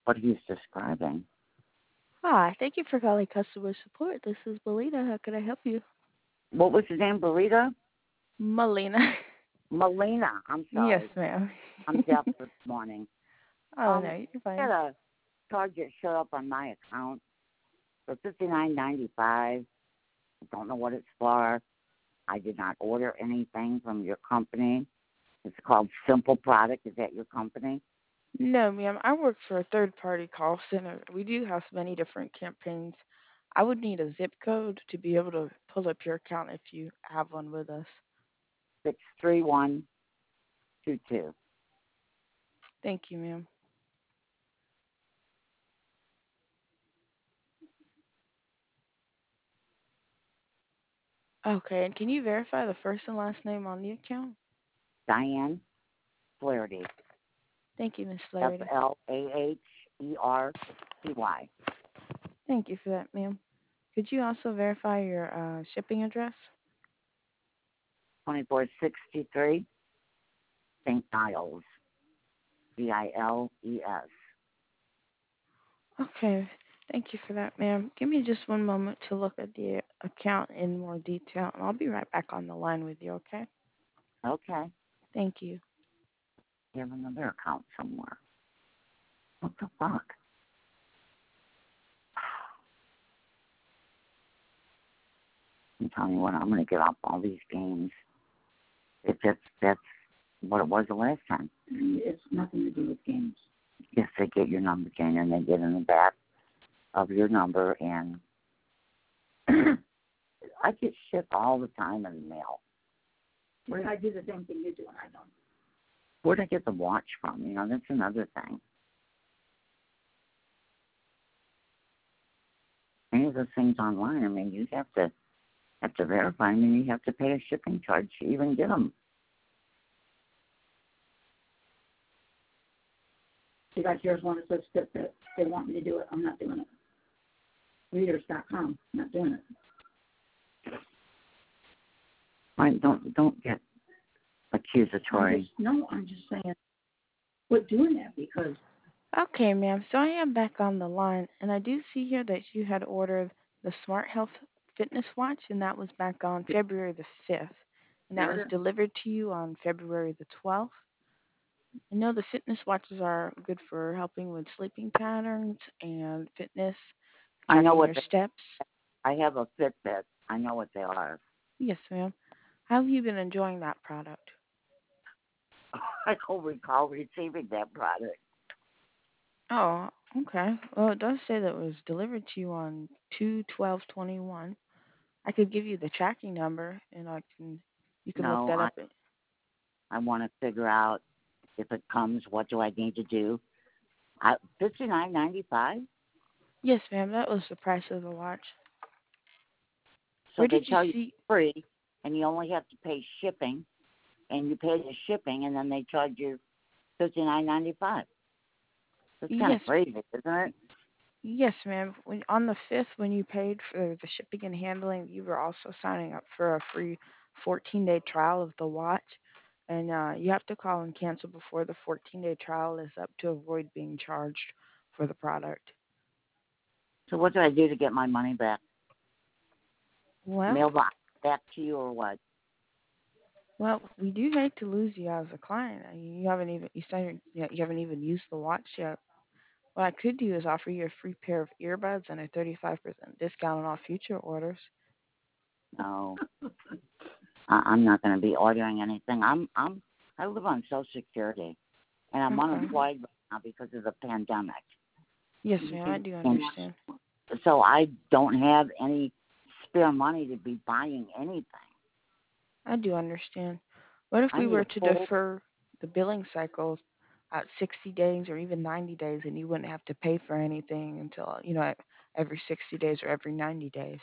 what he's describing. Hi, thank you for calling customer support. This is Melina. How can I help you? What was his name? Burrito? Melina. Melina. I'm Yes, sorry. ma'am. I'm deaf this morning. Oh no, you're I had fine. a charge that showed up on my account for $59.95. I don't know what it's for. I did not order anything from your company. It's called Simple Product. Is that your company? No, ma'am. I work for a third-party call center. We do have many different campaigns. I would need a zip code to be able to pull up your account if you have one with us. 63122. Thank you, ma'am. Okay, and can you verify the first and last name on the account? Diane Flaherty. Thank you, Miss Flaherty. Flaherty. Thank you for that, ma'am. Could you also verify your shipping address? 2463 St. Giles. Giles. Okay. Thank you for that, ma'am. Give me just one moment to look at the account in more detail, and I'll be right back on the line with you, okay? Okay. Thank you. You have another account somewhere. What the fuck? I'm telling you what, I'm going to get off all these games. That's what it was the last time. It's nothing to do with games. Yes, they get your number, Jane, and they get in the back of your number, and I get shit all the time in the mail. Where I do the same thing you do, and I don't. Where'd I get the watch from? That's another thing. Any of those things online, you have to verify. You have to pay a shipping charge to even get them. See, like here's one that says that they want me to do it. I'm not doing it. Readers.com. I'm not doing it. Right, don't get accusatory. I'm just saying, quit doing that because. Okay, ma'am. So I am back on the line, and I do see here that you had ordered the Smart Health Fitness Watch, and that was back on February the 5th, and that was delivered to you on February the 12th. I know the fitness watches are good for helping with sleeping patterns and fitness, I know tracking what your steps. I have a Fitbit. I know what they are. Yes, ma'am. How have you been enjoying that product? I don't recall receiving that product. Oh, okay. Well, it does say that it was delivered to you on 2/12/21. I could give you the tracking number, and you can look No, that up. I want to figure out if it comes. What do I need to do? $59.95. Yes, ma'am. That was the price of the watch. So Where they did you tell you see? it's free, and you only have to pay shipping, and you pay the shipping, and then they charge you $59.95. That's kind of Yes, crazy, isn't it? yes, ma'am. On the 5th, when you paid for the shipping and handling, you were also signing up for a free 14-day trial of the watch. And you have to call and cancel before the 14-day trial is up to avoid being charged for the product. So what do I do to get my money back? Well, Mailbox back to you or what? we do hate to lose you as a client. You haven't even you haven't even used the watch yet. What I could do is offer you a free pair of earbuds and a 35% discount on all future orders. No, I'm not going to be ordering anything. I live on Social Security, and I'm Okay. unemployed right now because of the pandemic. Yes, ma'am. I do And understand. so I don't have any spare money to be buying anything. I do understand. What if I we need were a to full. defer the billing cycles at 60 days or even 90 days, and you wouldn't have to pay for anything until every 60 days or every 90 days?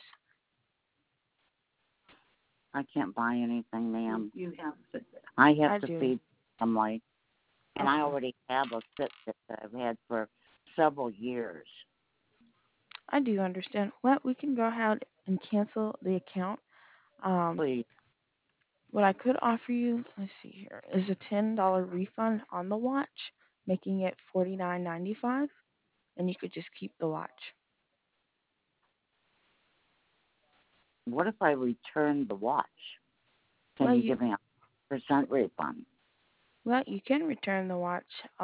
I can't buy anything, ma'am. You have to. I have I to do. feed family, and I Okay. already have a Fitbit that I've had for several years. I do understand. Well, we can go ahead and cancel the account. Um, Please. what I could offer you, let's see here, is a $10 refund on the watch, making it $49.95. and you could just keep the watch. What if I return the watch? Can Well, you give me a % refund? Well, you can return the watch.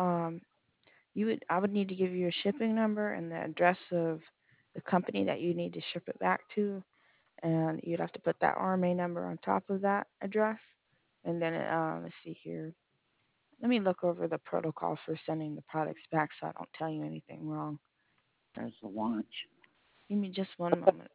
I would need to give you a shipping number and the address of the company that you need to ship it back to, and you'd have to put that RMA number on top of that address. And then, let's see here. Let me look over the protocol for sending the products back so I don't tell you anything wrong. There's the watch. Give me just one moment.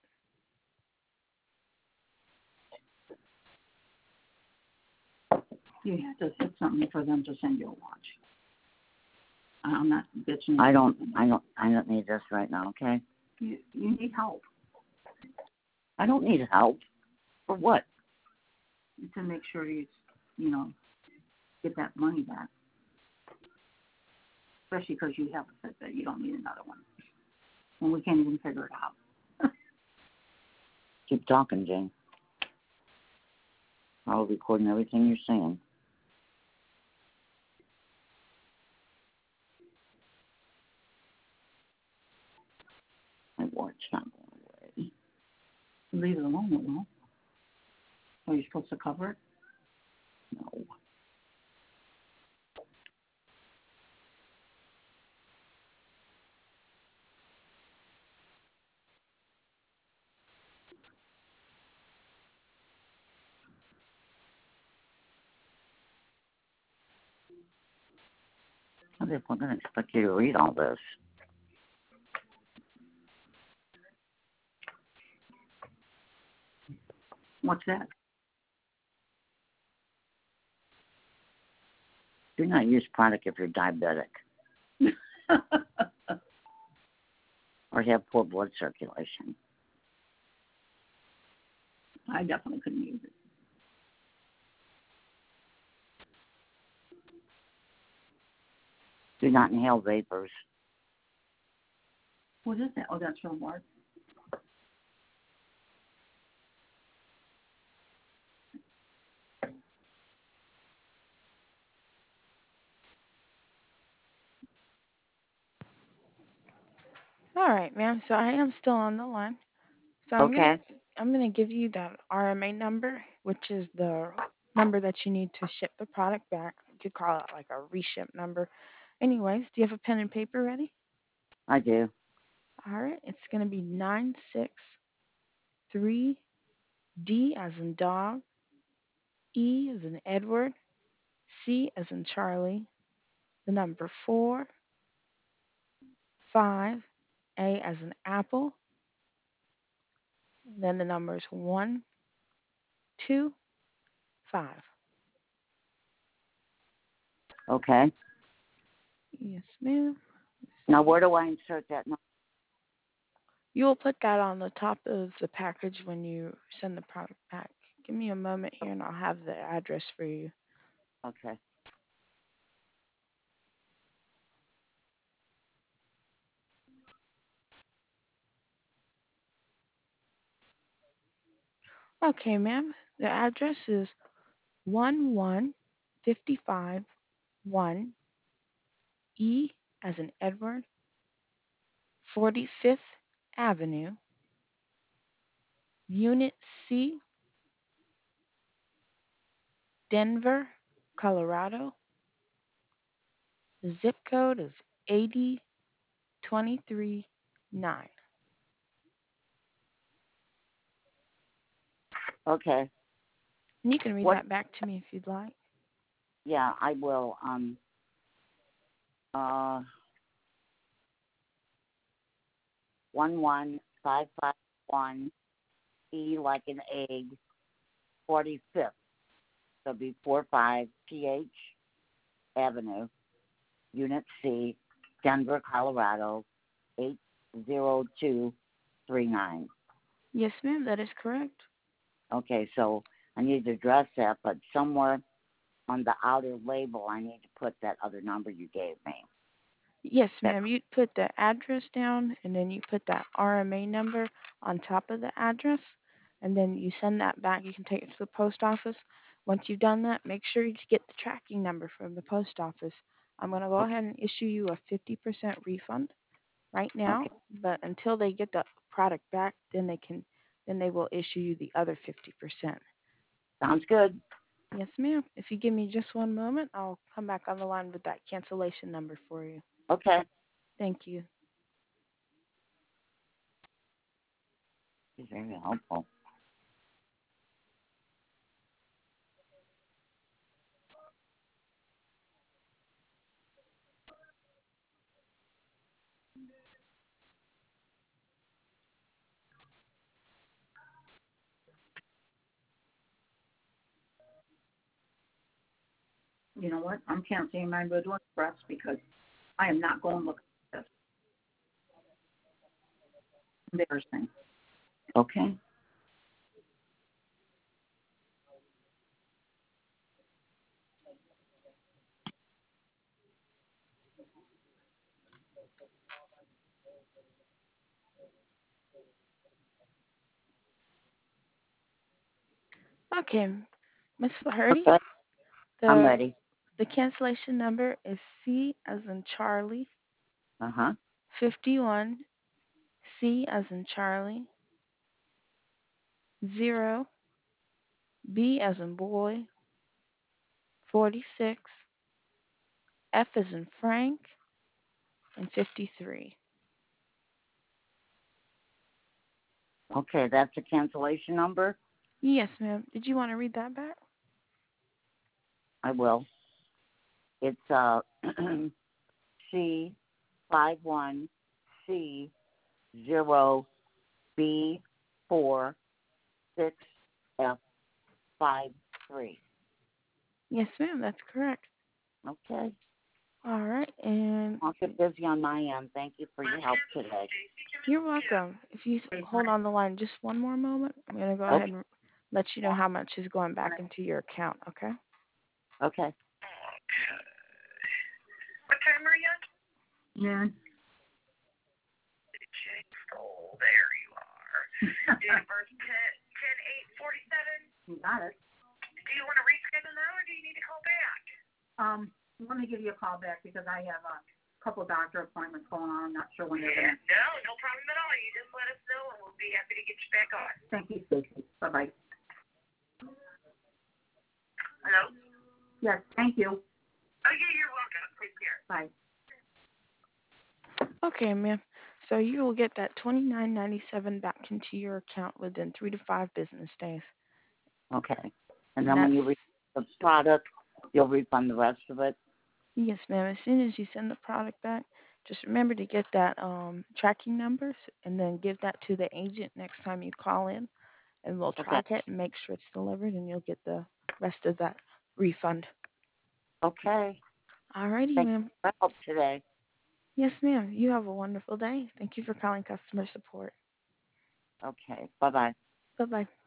You have to hit something for them to send you a watch. I'm not bitching. I don't need this right now, okay? You need help I don't need help. For what? to make sure you get that money back. Especially because you have a Fitbit, you don't need another one. And we can't even figure it out. Keep talking, Jane. I'll record everything you're saying. My watch not going away. Leave it alone, it won't. Are you supposed to cover it? No. I didn't expect you to read all this. What's that? Do not use product if you're diabetic or have poor blood circulation. I definitely couldn't use it. Do not inhale vapors. What is that? Oh, that's from work. All right, ma'am. So I am still on the line. So Okay. I'm gonna give you that RMA number, which is the number that you need to ship the product back. You could call it like a reship number. Anyways, do you have a pen and paper ready? I do. All right. It's gonna be 963D as in dog, E as in Edward, C as in Charlie, the number 4, 5, A as in apple, then the numbers 1, 2, 5. Okay. Yes, ma'am. Now, where do I insert that number? You will put that on the top of the package when you send the product back. Give me a moment here and I'll have the address for you. Okay. Okay, ma'am. The address is 11551 E as in Edward, 45th Avenue, Unit C, Denver, Colorado. The zip code is 80239. Okay. And you can read What? that back to me if you'd like. Yeah, I will. 11551 E like an egg, 45th. So be 45 PH Avenue, Unit C, Denver, Colorado, 80239. Yes, ma'am, that is correct. Okay, so I need to address that, but somewhere on the outer label, I need to put that other number you gave me. Yes, ma'am. You put the address down and then you put that RMA number on top of the address and then you send that back. You can take it to the post office. Once you've done that, make sure you get the tracking number from the post office. I'm going to go ahead and issue you a 50% refund. right now, Okay. but until they get the product back, then they will issue you the other 50%. Sounds good. Yes, ma'am. If you give me just one moment, I'll come back on the line with that cancellation number for you. Okay. Thank you. It's very helpful. You know what? I'm canceling my Midway Express because I am not going looking at this. Embarrassing. Okay. Okay, Miss Flaherty, Okay. I'm the ready. the cancellation number is C as in Charlie, Uh-huh. 51, C as in Charlie, 0, B as in boy, 46, F as in Frank, and 53. Okay, that's a cancellation number. Yes, ma'am. Did you want to read that back? I will. It's C51C0B46F53. Yes, ma'am. That's correct. Okay. All right, and I'll get busy on my end. Thank you for your help today. you're welcome. If you hold on the line just one more moment, I'm going to go ahead Okay. and let you know how much is going back into your account, okay? Okay. What time are you on? Yeah. Oh, there you are. Date of birth 10/8/47. You got it. Do you want to reschedule now, or do you need to call back? Let me give you a call back because I have a couple doctor appointments going on. I'm not sure when they're Yeah, going to. no problem at all. You just let us know, and we'll be happy to get you back on. Thank you, Stacy. Bye-bye. Hello? Yes, thank you. Oh, yeah, you're welcome. Take care. Bye. Okay, ma'am. So you will get that $29.97 back into your account within 3 to 5 business days. Okay. And And then when that's you receive the product, you'll refund the rest of it. yes, ma'am. As soon as you send the product back, just remember to get that tracking numbers and then give that to the agent next time you call in, and we'll Okay. track it and make sure it's delivered, and you'll get the rest of that refund. Okay. Alrighty, Thank you ma'am. for help today. Yes, ma'am. You have a wonderful day. Thank you for calling customer support. Okay. Bye-bye. Bye bye.